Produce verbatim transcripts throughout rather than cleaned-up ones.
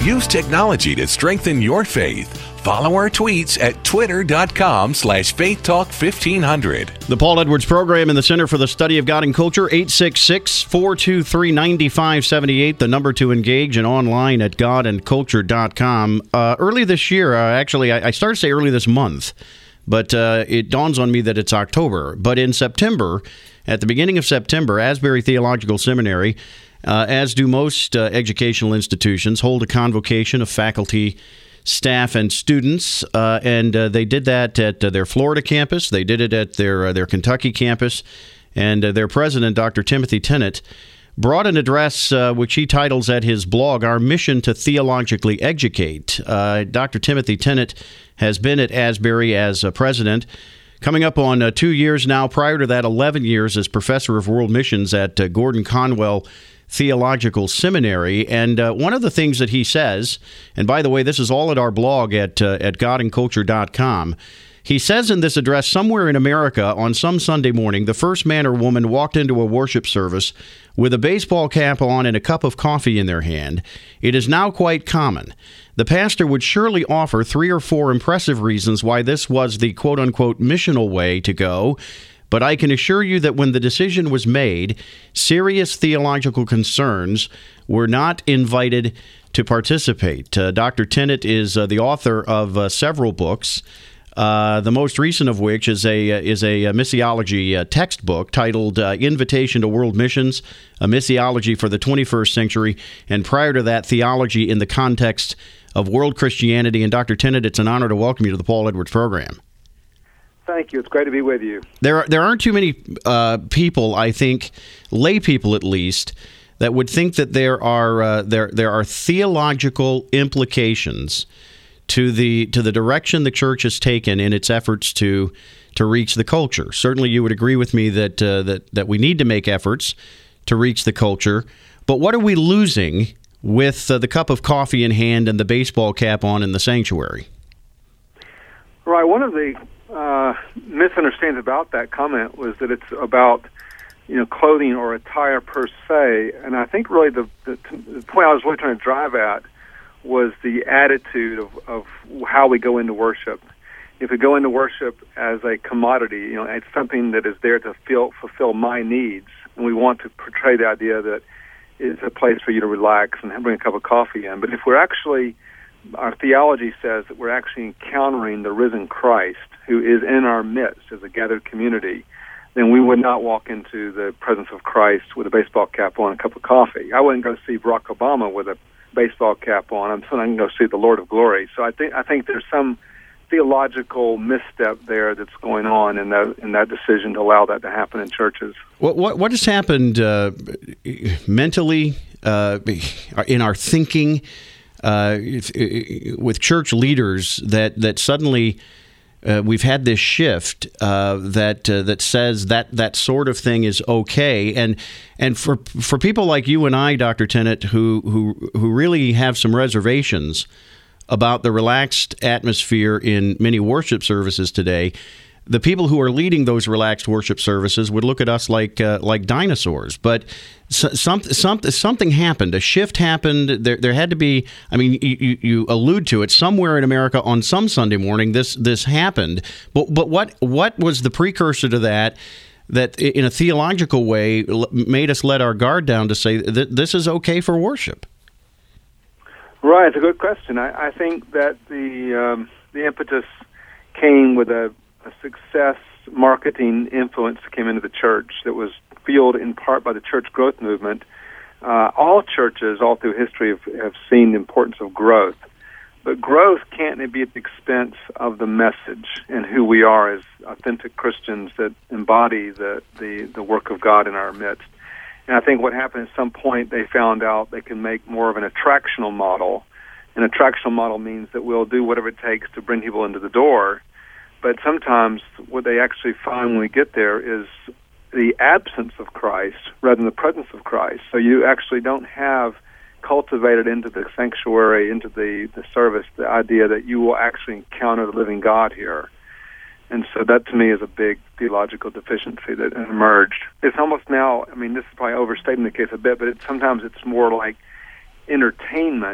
Use technology to strengthen your faith. Follow our tweets at twitter.com slash faith talk 1500. The Paul Edwards Program in the Center for the Study of God and Culture, eight six six, four two three, nine five seven eight, the number to engage, and online at god and culture dot com. Uh, early this year, uh, actually, I, I started to say early this month, but uh, it dawns on me that it's October. But in September, at the beginning of September, Asbury Theological Seminary, uh, as do most uh, educational institutions, hold a convocation of faculty, staff, and students, uh, and uh, they did that at uh, their Florida campus. They did it at their uh, their Kentucky campus, and uh, their president, Doctor Timothy Tennant, brought an address uh, which he titles at his blog, Our Mission to Theologically Educate. Uh, Doctor Timothy Tennant has been at Asbury as uh, president, coming up on uh, two years now. Prior to that, eleven years as professor of world missions at uh, Gordon Conwell Theological Seminary. And uh, one of the things that he says, and by the way, this is all at our blog at uh, at god and culture dot com. He says in this address, somewhere in America on some Sunday morning, the first man or woman walked into a worship service with a baseball cap on and a cup of coffee in their hand. It is now quite common. The pastor would surely offer three or four impressive reasons why this was the quote-unquote missional way to go. But I can assure you that when the decision was made, serious theological concerns were not invited to participate. Uh, Doctor Tennant is uh, the author of uh, several books, uh, the most recent of which is a uh, is a, a missiology uh, textbook titled uh, Invitation to World Missions, a Missiology for the twenty-first Century, and prior to that, Theology in the Context of World Christianity. And Doctor Tennant, it's an honor to welcome you to the Paul Edwards Program. Thank you. It's great to be with you. There are, there aren't too many uh, people, I think, lay people at least, that would think that there are uh, there there are theological implications to the to the direction the church has taken in its efforts to to reach the culture. Certainly, you would agree with me that uh, that that we need to make efforts to reach the culture. But what are we losing with uh, the cup of coffee in hand and the baseball cap on in the sanctuary? Right. One of the Uh, misunderstandings about that comment was that it's about, you know, clothing or attire per se, and I think really the, the, the point I was really trying to drive at was the attitude of, of how we go into worship. If we go into worship as a commodity, you know, it's something that is there to feel, fulfill my needs, and we want to portray the idea that it's a place for you to relax and bring a cup of coffee in. But if we're actually, our theology says that we're actually encountering the risen Christ who is in our midst as a gathered community, then we would not walk into the presence of Christ with a baseball cap on and a cup of coffee. I wouldn't go see Barack Obama with a baseball cap on. I'm saying I can go see the Lord of Glory. So I think I think there's some theological misstep there that's going on in that in that decision to allow that to happen in churches. What what, what has happened uh, mentally uh, in our thinking uh, with church leaders that that suddenly Uh, we've had this shift uh, that uh, that says that that sort of thing is okay, and and for for people like you and I, Doctor Tennant, who who who really have some reservations about the relaxed atmosphere in many worship services today, the people who are leading those relaxed worship services would look at us like uh, like dinosaurs. But so, some, some, something happened. A shift happened. There, there had to be. I mean, you, you allude to it. Somewhere in America on some Sunday morning, this this happened. But but what what was the precursor to that? That in a theological way made us let our guard down to say that this is okay for worship. Right. It's a good question. I, I think that the um, the impetus came with a a success marketing influence that came into the church that was fueled in part by the church growth movement. Uh, all churches all through history have, have seen the importance of growth, but growth can't be at the expense of the message and who we are as authentic Christians that embody the, the, the work of God in our midst. And I think what happened at some point, they found out they can make more of an attractional model. An attractional model means that we'll do whatever it takes to bring people into the door. But sometimes what they actually find when we get there is the absence of Christ rather than the presence of Christ. So you actually don't have cultivated into the sanctuary, into the, the service, the idea that you will actually encounter the living God here. And so that to me is a big theological deficiency that emerged. It's almost now, I mean, this is probably overstating the case a bit, but it, sometimes it's more like entertainment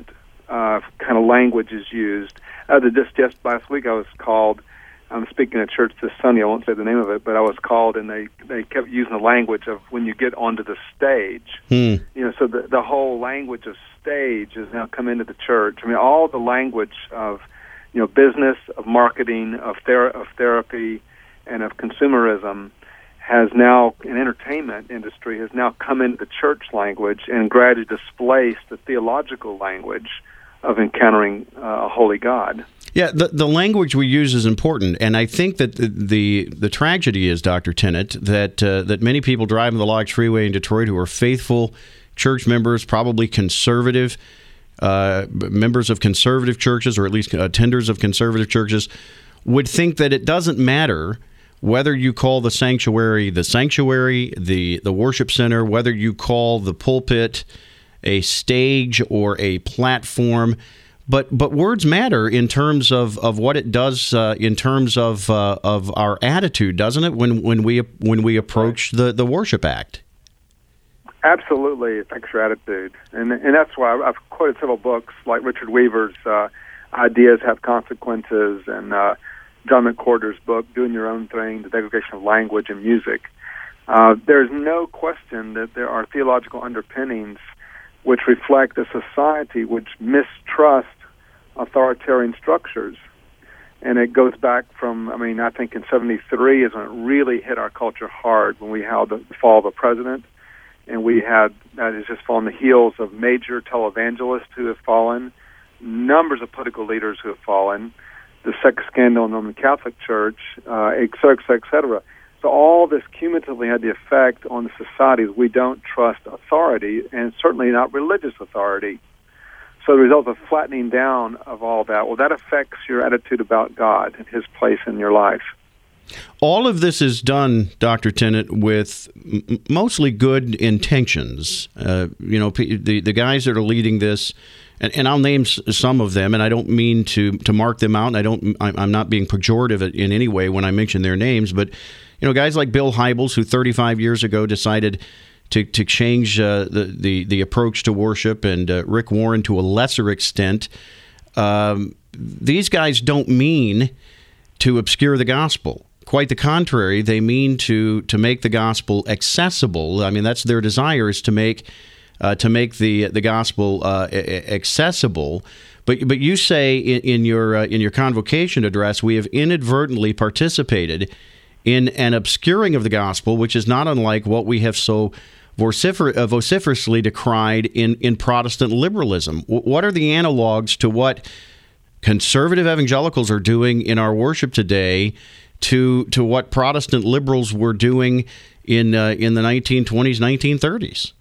uh, kind of language is used. Uh, just just last week, I was called. I'm speaking at church this Sunday. I won't say the name of it, but I was called, and they, they kept using the language of when you get onto the stage. Hmm. You know, so the the whole language of stage has now come into the church. I mean, all the language of, you know, business, of marketing, of ther- of therapy, and of consumerism has now, in entertainment industry, has now come into the church language and gradually displaced the theological language of encountering uh, a holy God. Yeah, the the language we use is important, and I think that the the, the tragedy is, Doctor Tennant, that uh, that many people driving the Lodge Freeway in Detroit who are faithful church members, probably conservative uh, members of conservative churches, or at least attenders of conservative churches, would think that it doesn't matter whether you call the sanctuary the sanctuary, the the worship center, whether you call the pulpit a stage or a platform. But but words matter in terms of, of what it does uh, in terms of uh, of our attitude, doesn't it? When when we when we approach the, the worship act. Absolutely, it affects your attitude, and and that's why I've quoted several books like Richard Weaver's uh, "Ideas Have Consequences" and uh, John McWhorter's book "Doing Your Own Thing: The Degradation of Language and Music." Uh, there's no question that there are theological underpinnings which reflect a society which mistrusts authoritarian structures. And it goes back from, I mean, I think in seventy-three is when it really hit our culture hard, when we had the fall of a president, and we had, that has just fallen the heels of major televangelists who have fallen, numbers of political leaders who have fallen, the sex scandal in the Roman Catholic Church, uh, et cetera, et cetera, et cetera. So all this cumulatively had the effect on the society that we don't trust authority, and certainly not religious authority. So the result of flattening down of all that, well, that affects your attitude about God and His place in your life. All of this is done, Doctor Tennant, with m- mostly good intentions. Uh, you know, p- the the guys that are leading this, and, and I'll name s- some of them, and I don't mean to to mark them out, and I don't. I'm not being pejorative in any way when I mention their names, but you know, guys like Bill Hybels, who thirty-five years ago decided to to change uh, the, the the approach to worship, and uh, Rick Warren to a lesser extent. Um, these guys don't mean to obscure the gospel. Quite the contrary, they mean to to make the gospel accessible. I mean, that's their desire, is to make uh, to make the the gospel uh, accessible. But but you say in, in your uh, in your convocation address, we have inadvertently participated in an obscuring of the gospel, which is not unlike what we have so vocifer- uh, vociferously decried in, in Protestant liberalism. W- what are the analogs to what conservative evangelicals are doing in our worship today to to what Protestant liberals were doing in uh, in the nineteen twenties, nineteen thirties?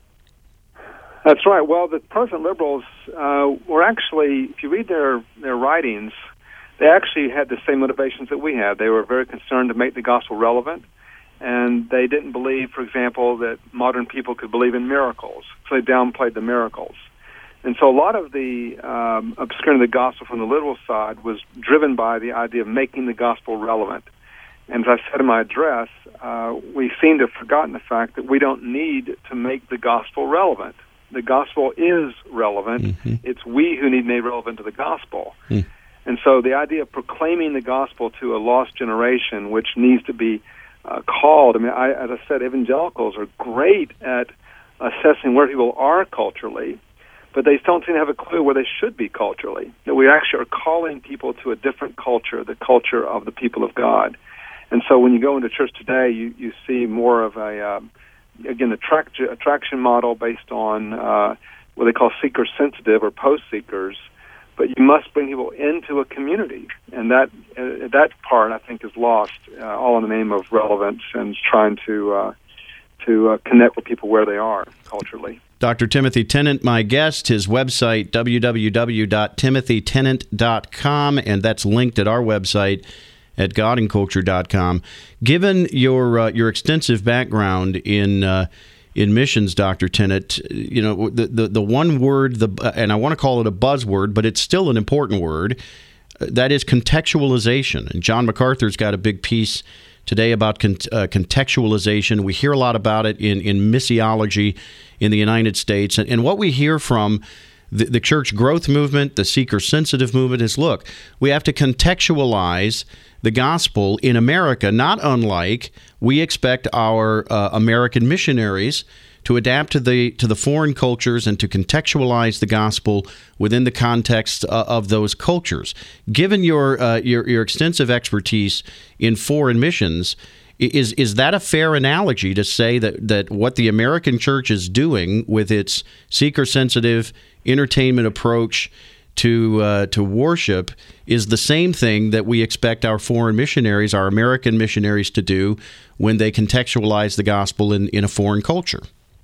That's right. Well, the Protestant liberals uh, were actually, if you read their, their writings, they actually had the same motivations that we had. They were very concerned to make the gospel relevant, and they didn't believe, for example, that modern people could believe in miracles, so they downplayed the miracles. And so a lot of the um, obscuring of the gospel from the literal side was driven by the idea of making the gospel relevant. And as I said in my address, uh, we seem to have forgotten the fact that we don't need to make the gospel relevant. The gospel is relevant. Mm-hmm. It's we who need to be relevant to the gospel. Mm. And so the idea of proclaiming the gospel to a lost generation, which needs to be uh, called, I mean, I, as I said, evangelicals are great at assessing where people are culturally, but they don't seem to have a clue where they should be culturally. That we actually are calling people to a different culture, the culture of the people of God. And so when you go into church today, you, you see more of a, uh, again, attract, attraction model based on uh, what they call seeker-sensitive or post-seekers. But you must bring people into a community, and that uh, that part I think is lost, uh, all in the name of relevance and trying to uh, to uh, connect with people where they are culturally. Doctor Timothy Tennant, my guest. His website, w w w dot timothy tennant dot com, and that's linked at our website at god and culture dot com. Given your uh, your extensive background in uh, in missions, Doctor Tennant, you know, the, the, the one word, the and I want to call it a buzzword, but it's still an important word, that is contextualization. And John MacArthur's got a big piece today about con- uh, contextualization. We hear a lot about it in, in missiology in the United States. And, and what we hear from the, the church growth movement, the seeker-sensitive movement is, look, we have to contextualize the gospel in America, not unlike we expect our uh, American missionaries to adapt to the to the foreign cultures and to contextualize the gospel within the context uh, of those cultures. Given your, uh, your your extensive expertise in foreign missions, is is that a fair analogy to say that, that what the American church is doing with its seeker-sensitive entertainment approach to uh, to worship is the same thing that we expect our foreign missionaries, our American missionaries, to do when they contextualize the gospel in, in a foreign culture?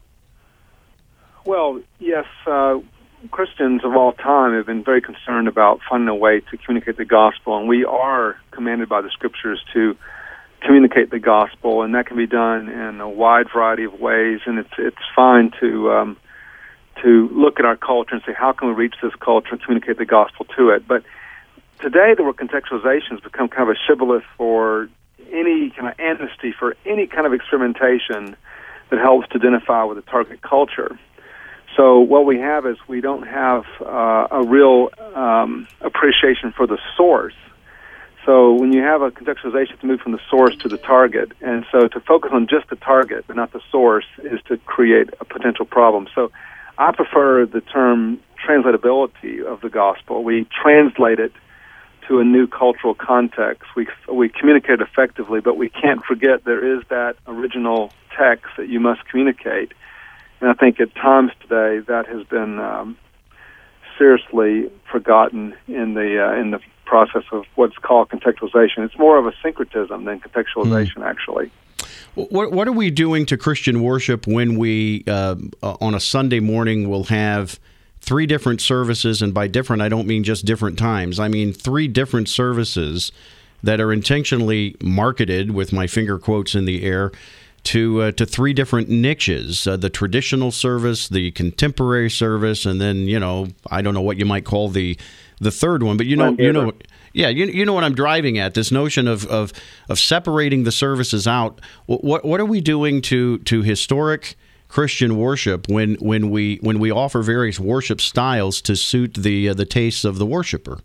Well, yes, uh, Christians of all time have been very concerned about finding a way to communicate the gospel, and we are commanded by the Scriptures to communicate the gospel, and that can be done in a wide variety of ways, and it's it's fine to um, to look at our culture and say, how can we reach this culture and communicate the gospel to it? But today, the word contextualization has become kind of a shibboleth for any kind of amnesty for any kind of experimentation that helps to identify with the target culture. So what we have is we don't have uh, a real um, appreciation for the source. So when you have a contextualization to move from the source to the target, and so to focus on just the target but not the source is to create a potential problem. So I prefer the term translatability of the gospel. We translate it to a new cultural context. We we communicate effectively, but we can't forget there is that original text that you must communicate. And I think at times today that has been um, seriously forgotten in the uh, in the process of what's called contextualization. It's more of a syncretism than contextualization, mm. actually. What what are we doing to Christian worship when we uh, on a Sunday morning will have three different services, and by different I don't mean just different times. I mean three different services that are intentionally marketed, with my finger quotes in the air, to uh, to three different niches: uh, the traditional service, the contemporary service, and then you know I don't know what you might call the the third one, but you know you know yeah you you know what I'm driving at, this notion of of, of separating the services out. What what are we doing to to historic Christian worship when when we when we offer various worship styles to suit the uh, the tastes of the worshiper?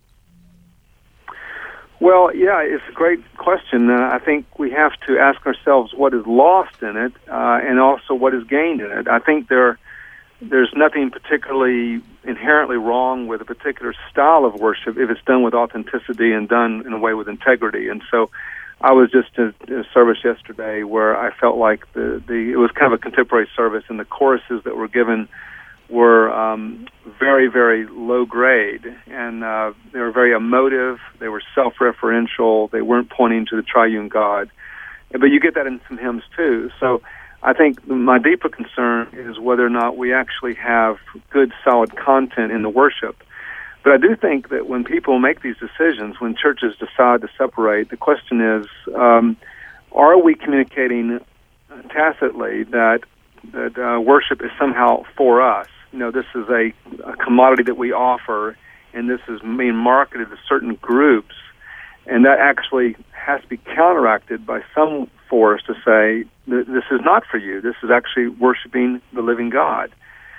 Well, yeah, it's a great question. Uh, I think we have to ask ourselves what is lost in it, uh, and also what is gained in it. I think there, there's nothing particularly inherently wrong with a particular style of worship if it's done with authenticity and done in a way with integrity. And so, I was just in a service yesterday where I felt like the, the it was kind of a contemporary service, and the choruses that were given were um, very, very low grade, and uh, they were very emotive. They were self-referential. They weren't pointing to the triune God. But you get that in some hymns too. So I think my deeper concern is whether or not we actually have good, solid content in the worship. But I do think that when people make these decisions, when churches decide to separate, the question is, um, are we communicating tacitly that that uh, worship is somehow for us? You know, this is a, a commodity that we offer, and this is being marketed to certain groups, and that actually has to be counteracted by some force to say that this is not for you. This is actually worshiping the living God.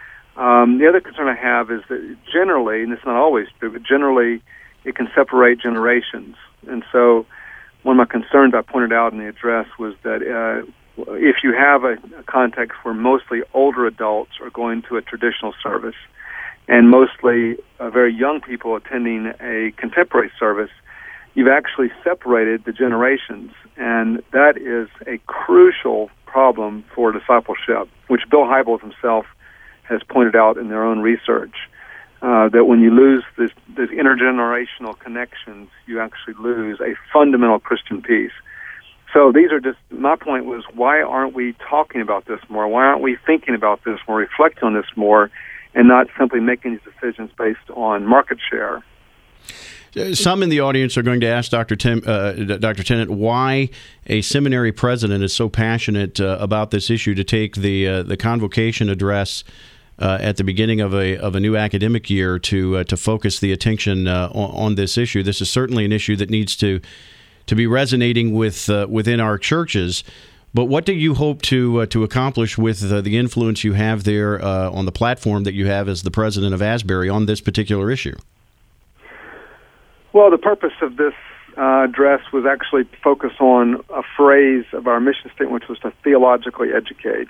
Um, the other concern I have is that generally, and it's not always true, but generally it can separate generations. And so one of my concerns I pointed out in the address was that uh, if you have a, a context where mostly older adults are going to a traditional service and mostly uh, very young people attending a contemporary service, you've actually separated the generations. And that is a crucial problem for discipleship, which Bill Hybels himself has pointed out in their own research, uh, that when you lose this, this intergenerational connections, you actually lose a fundamental Christian piece. So these are just, my point was, why aren't we talking about this more? Why aren't we thinking about this more, reflecting on this more, and not simply making these decisions based on market share? Some in the audience are going to ask Doctor Tim, uh, Doctor Tennant, why a seminary president is so passionate uh, about this issue to take the uh, the convocation address uh, at the beginning of a of a new academic year to uh, to focus the attention uh, on, on this issue. This is certainly an issue that needs to to be resonating with uh, within our churches. But what do you hope to uh, to accomplish with uh, the influence you have there uh, on the platform that you have as the president of Asbury on this particular issue? Well, the purpose of this uh, address was actually to focus on a phrase of our mission statement, which was to theologically educate.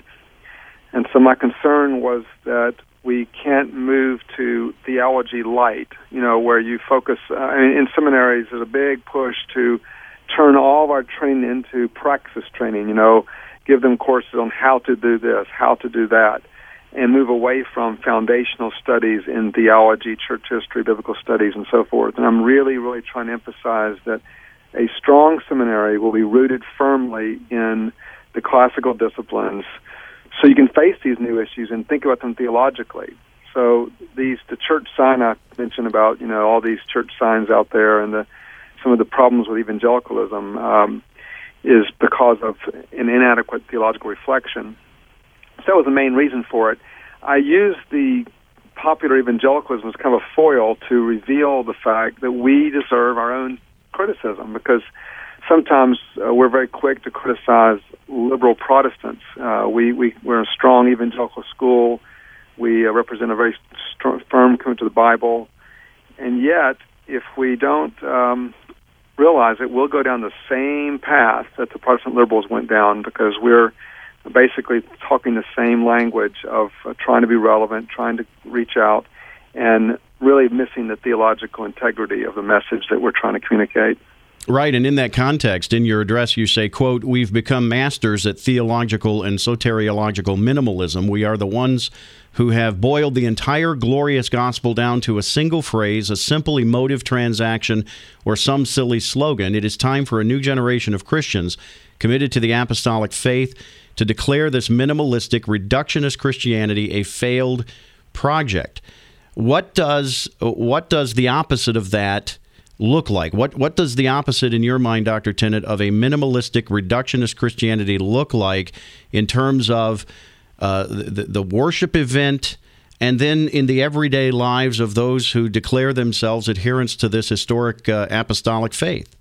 And so my concern was that we can't move to theology light, you know, where you focus, uh, in, in seminaries, there's a big push to turn all of our training into praxis training, you know, give them courses on how to do this, how to do that, and move away from foundational studies in theology, church history, biblical studies, and so forth. And I'm really, really trying to emphasize that a strong seminary will be rooted firmly in the classical disciplines so you can face these new issues and think about them theologically. So these, the church sign I mentioned about, you know, all these church signs out there and the some of the problems with evangelicalism um, is because of an inadequate theological reflection. So that was the main reason for it. I used the popular evangelicalism as kind of a foil to reveal the fact that we deserve our own criticism, because sometimes uh, we're very quick to criticize liberal Protestants. Uh, we, we, we're a strong evangelical school. We uh, represent a very strong, firm commitment to the Bible. And yet, if we don't um, realize it, we'll go down the same path that the Protestant liberals went down, because we're basically talking the same language of uh, trying to be relevant, trying to reach out, and really missing the theological integrity of the message that we're trying to communicate. Right, and in that context, in your address, you say, quote, "We've become masters at theological and soteriological minimalism. We are the ones who have boiled the entire glorious gospel down to a single phrase, a simple emotive transaction, or some silly slogan. It is time for a new generation of Christians committed to the apostolic faith to declare this minimalistic, reductionist Christianity a failed project." What does what does the opposite of that look like? What what does the opposite, in your mind, Doctor Tennant, of a minimalistic, reductionist Christianity look like in terms of uh, the, the worship event and then in the everyday lives of those who declare themselves adherents to this historic uh, apostolic faith?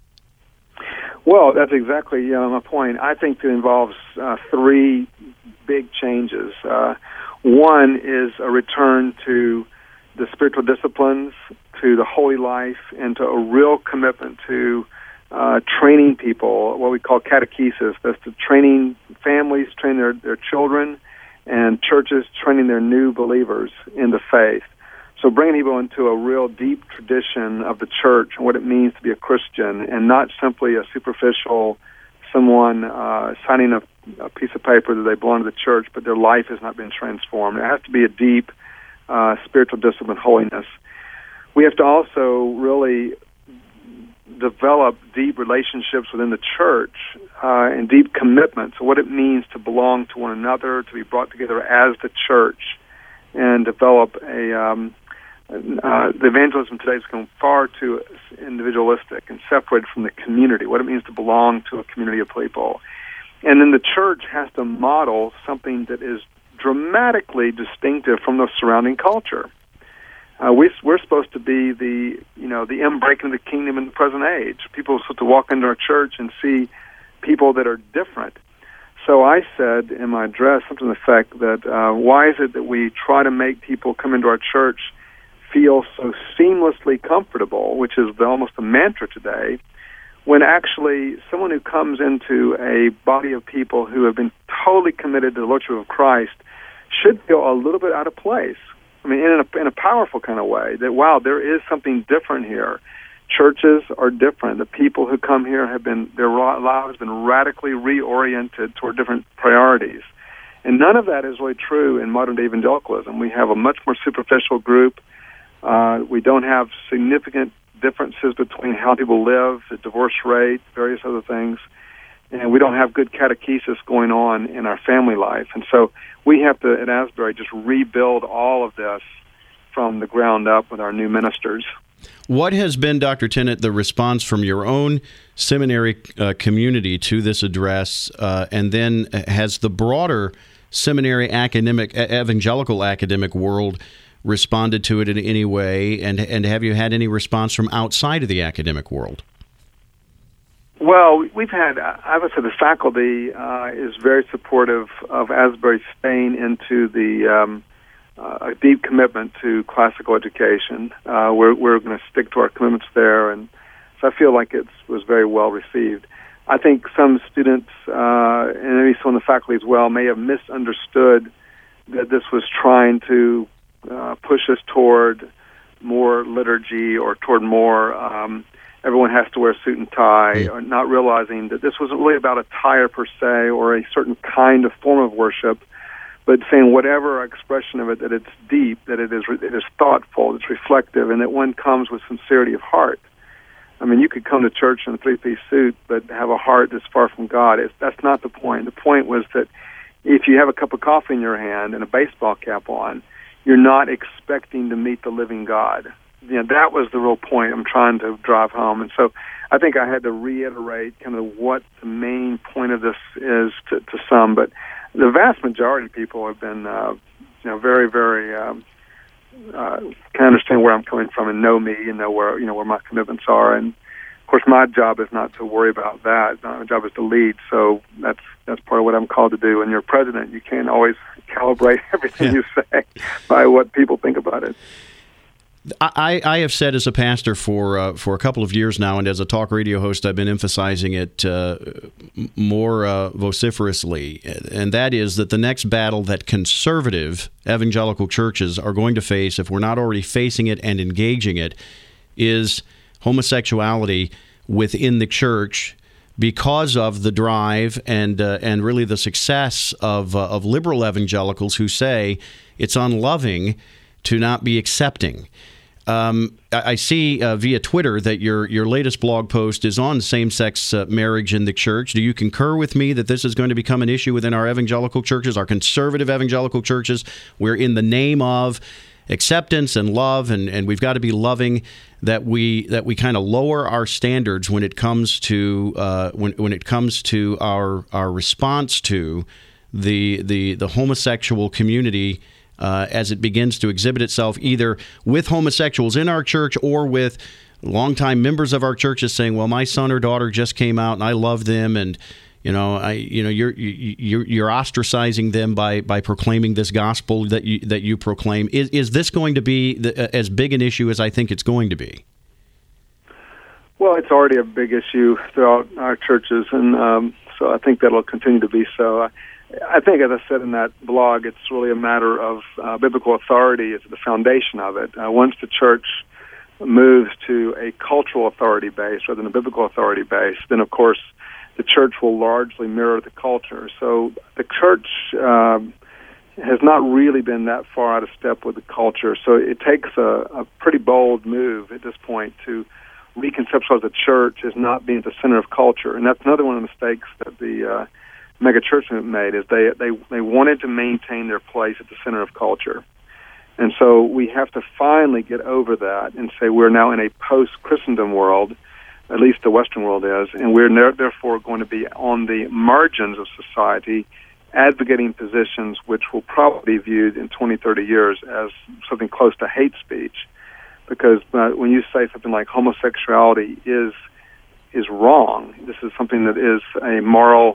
Well, that's exactly uh, my point. I think it involves uh, three big changes. Uh, one is a return to the spiritual disciplines, to the holy life, and to a real commitment to uh, training people, what we call catechesis. That's to training families, training their, their children, and churches training their new believers in the faith. So bringing people into a real deep tradition of the church and what it means to be a Christian, and not simply a superficial someone uh, signing a, a piece of paper that they belong to the church, but their life has not been transformed. It has to be a deep uh, spiritual discipline, holiness. We have to also really develop deep relationships within the church uh, and deep commitments, what it means to belong to one another, to be brought together as the church, and develop a... Um, Uh, the evangelism today has become far too individualistic and separated from the community, what it means to belong to a community of people. And then the church has to model something that is dramatically distinctive from the surrounding culture. Uh, we, we're supposed to be the, you know, the inbreaking of the kingdom in the present age. People are supposed to walk into our church and see people that are different. So I said in my address something to the effect that uh, why is it that we try to make people come into our church feel so seamlessly comfortable, which is the, almost a mantra today, when actually someone who comes into a body of people who have been totally committed to the Lordship of Christ should feel a little bit out of place. I mean, in a, in a powerful kind of way, that, wow, there is something different here. Churches are different. The people who come here have been, their lives have been radically reoriented toward different priorities. And none of that is really true in modern-day evangelicalism. We have a much more superficial group. Uh, we don't have significant differences between how people live, the divorce rate, various other things, and we don't have good catechesis going on in our family life. And so we have to, at Asbury, just rebuild all of this from the ground up with our new ministers. What has been, Doctor Tennant, the response from your own seminary uh, community to this address, uh, and then has the broader seminary academic, evangelical academic world responded to it in any way, and and have you had any response from outside of the academic world? Well, we've had, I would say the faculty uh, is very supportive of Asbury staying into the um, uh, a deep commitment to classical education. Uh, we're we're going to stick to our commitments there, and so I feel like it was very well received. I think some students, uh, and maybe some of the faculty as well, may have misunderstood that this was trying to uh, push us toward more liturgy or toward more um, everyone has to wear a suit and tie, or not realizing that this wasn't really about attire per se or a certain kind of form of worship, but saying whatever expression of it, that it's deep, that it is it is thoughtful, it's reflective, and that one comes with sincerity of heart. I mean, you could come to church in a three-piece suit, but have a heart that's far from God. It's, that's not the point. The point was that if you have a cup of coffee in your hand and a baseball cap on, you're not expecting to meet the living God. You know, that was the real point I'm trying to drive home. And so I think I had to reiterate kind of what the main point of this is to, to some. But the vast majority of people have been, uh, you know, very, very um, uh, can understand where I'm coming from and know me and know where, you know, where my commitments are. And of course, my job is not to worry about that. My job is to lead. So that's that's part of what I'm called to do. When you're president, you can't always calibrate everything yeah. you say by what people think about it. I, I have said as a pastor for uh, for a couple of years now, and as a talk radio host, I've been emphasizing it uh, more uh, vociferously, and that is that the next battle that conservative evangelical churches are going to face, if we're not already facing it and engaging it, is homosexuality within the church, because of the drive and uh, and really the success of uh, of liberal evangelicals who say it's unloving to not be accepting. Um, I see uh, via Twitter that your your latest blog post is on same-sex uh, marriage in the church. Do you concur with me that this is going to become an issue within our evangelical churches, our conservative evangelical churches, where in the name of acceptance and love, and, and we've got to be loving, that we that we kind of lower our standards when it comes to uh, when when it comes to our our response to the the the homosexual community uh, as it begins to exhibit itself either with homosexuals in our church or with longtime members of our churches saying, "Well, my son or daughter just came out and I love them," and You know, I you know you're you're you're ostracizing them by, by proclaiming this gospel that you that you proclaim. Is is this going to be the, as big an issue as I think it's going to be? Well, it's already a big issue throughout our churches, and um, so I think that'll continue to be so. I, I think, as I said in that blog, it's really a matter of uh, biblical authority is the foundation of it. Uh, once the church moves to a cultural authority base rather than a biblical authority base, then of course the church will largely mirror the culture. So the church uh, has not really been that far out of step with the culture. So it takes a, a pretty bold move at this point to reconceptualize the church as not being at the center of culture. And that's another one of the mistakes that the uh, mega church movement made, is they, they, they wanted to maintain their place at the center of culture. And so we have to finally get over that and say we're now in a post-Christendom world, at least the Western world is, and we're ne- therefore going to be on the margins of society, advocating positions which will probably be viewed in twenty, thirty years as something close to hate speech. Because uh, when you say something like homosexuality is is wrong, this is something that is a moral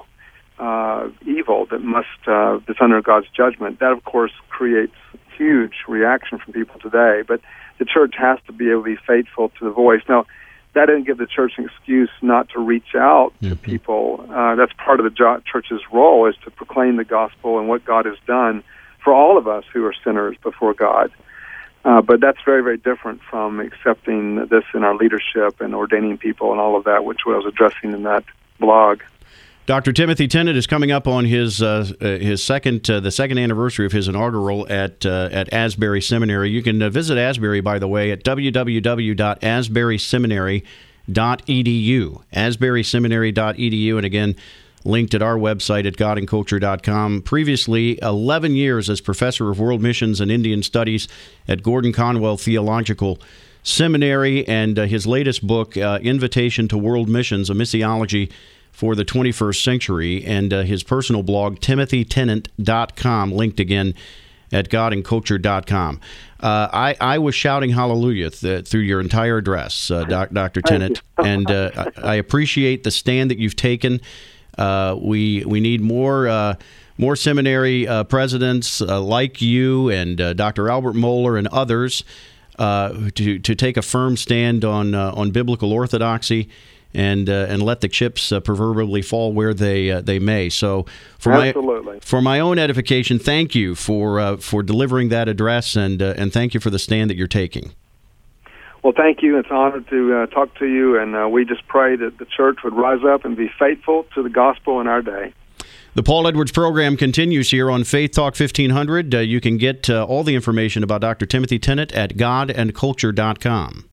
uh, evil that must uh, that's under God's judgment, that of course creates huge reaction from people today. But the church has to be able to be faithful to the voice. Now, that didn't give the church an excuse not to reach out to mm-hmm. people. Uh, that's part of the jo- church's role, is to proclaim the gospel and what God has done for all of us who are sinners before God. Uh, but that's very, very different from accepting this in our leadership and ordaining people and all of that, which I was addressing in that blog. Doctor Timothy Tennant is coming up on his uh, his second uh, the second anniversary of his inaugural at uh, at Asbury Seminary. You can uh, visit Asbury, by the way, at w w w dot asbury seminary dot e d u. asbury seminary dot e d u, and again, linked at our website at god and culture dot com. Previously, eleven years as professor of world missions and Indian studies at Gordon Conwell Theological Seminary, and uh, his latest book, uh, Invitation to World Missions, a missiology for the twenty-first century, and uh, his personal blog, timothy tennant dot com, linked again at god and culture dot com. Uh, I, I was shouting hallelujah th- through your entire address, uh, doc, Doctor Tennant, and uh, I, I appreciate the stand that you've taken. Uh, we we need more uh, more seminary uh, presidents uh, like you and uh, Doctor Albert Mohler and others uh, to to take a firm stand on uh, on biblical orthodoxy. And uh, and let the chips uh, proverbially fall where they uh, they may. So for Absolutely. my for my own edification, thank you for uh, for delivering that address, and uh, and thank you for the stand that you're taking. Well, thank you. It's an honor to uh, talk to you, and uh, we just pray that the church would rise up and be faithful to the gospel in our day. The Paul Edwards program continues here on Faith Talk fifteen hundred. Uh, you can get uh, all the information about Doctor Timothy Tennant at god and culture dot com.